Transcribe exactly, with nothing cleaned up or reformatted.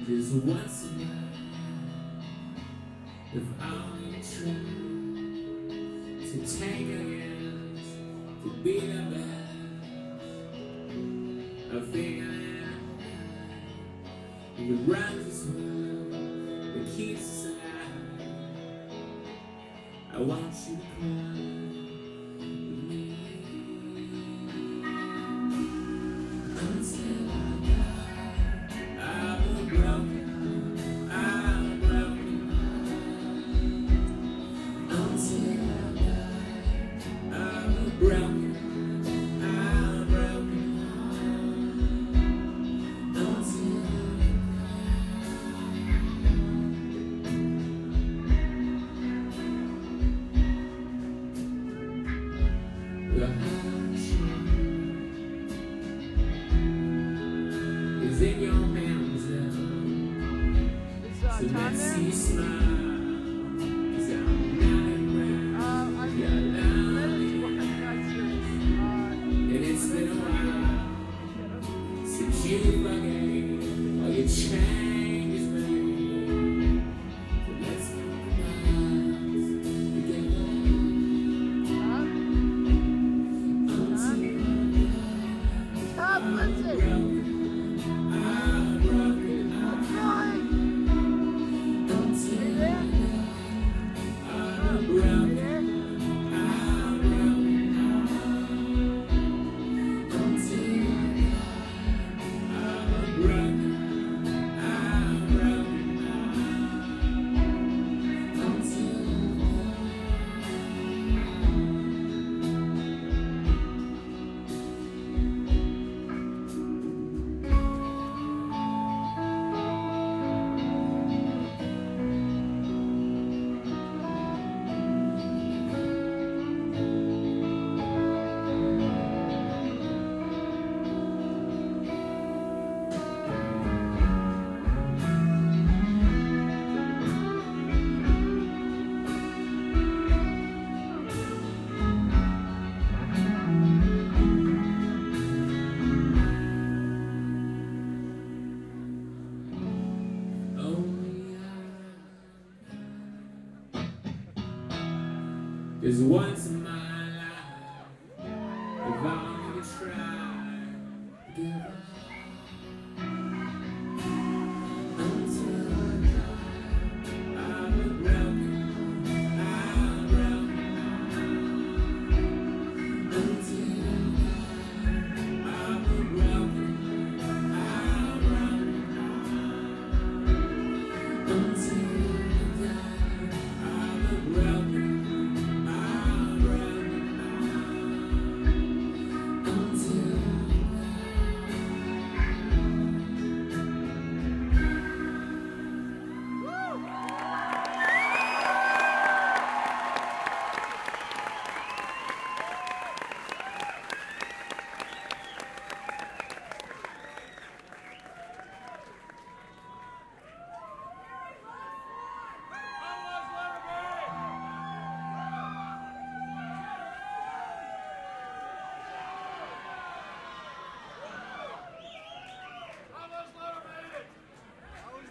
Just once a night, if only the truth, to take against, to be the best, a feeling that runs this world, that keeps us alive. I want you to come with me until I die. I'm broken, I'm broken until I die. I'm broken, I'm broken until I die. The ocean is in your hands now. So let's see you smile. Cause I'm not around. You're lying. And it's been a while since you forgave all your changes made. So let's compromise together until Stop, that's it. I'm broken, I'm Trying. until There. I'm broken, There. I'm broken until I'm broken, I'm broken until only I. Cause once in my life, if only you try.